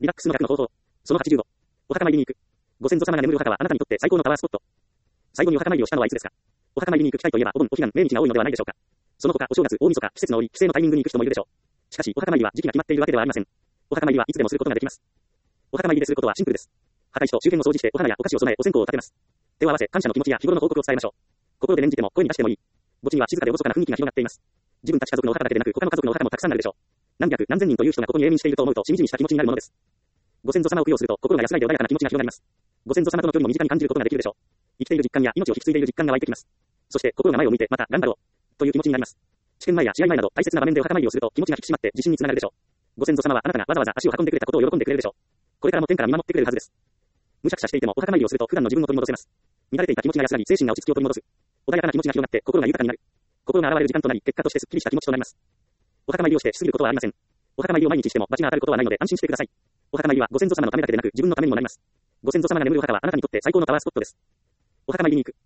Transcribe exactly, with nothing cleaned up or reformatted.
リラックスの逆の方法。そのはちじゅうご。お墓参りに行く。ご先祖様が眠るお墓はあなたにとって最高のパワースポット。最後にお墓参りをしたのはいつですか？お墓参りに行く機会といえばお盆、お彼岸、命日が多いのではないでしょうか。その他、お正月、大晦日、季節の折、帰省のタイミングに行く人もいるでしょう。しかし、お墓参りは時期が決まっているわけではありません。お墓参りはいつでもすることができます。お墓参りですることはシンプルです。墓石と周辺を掃除してお花やお菓子を備えお線香を立てます。手を合わせ感謝の気持ちや日頃の報告を伝えましょう。心で念じても声に出してもいい。墓地には静かで厳かな雰囲気が広がっています。自分たち家族のお墓だけでなく他の家族のお墓もたくさんあるでしょう。何百何千人という人がここに永眠していると思うとしみじみした気持ちになるものです。ご先祖様を供養すると心が安らいで穏やかな気持ちが広がります。ご先祖様との距離も身近に感じることができるでしょう。生きている実感や命を引き継いでいる実感が湧いてきます。そして心が前を向いてまた頑張ろうという気持ちになります。試験前や試合前など大切な場面でお墓参りをすると気持ちが引き締まって自信につながるでしょう。ご先祖様はあなたがわざわざ足を運んでくれたことを喜んでくれるでしょう。これからも天から見守ってくれるはずです。むしゃくしゃしていてもお墓参りをすると普段の自分を取り戻せます。乱れていた気持ちが安らぎ精神が落ち着きを取り戻す。穏やかな気持ちが広がって心が豊かになる。心が現れる時間となり結果としてスッキリした気持ちとなります。お墓参りをしてしすぎることはありません。お墓参りを毎日しても罰が当たることはないので安心してください。お墓参りはご先祖様のためだけでなく自分のためにもなります。ご先祖様が眠るお墓はあなたにとって最高のパワースポットです。お墓参りに行く。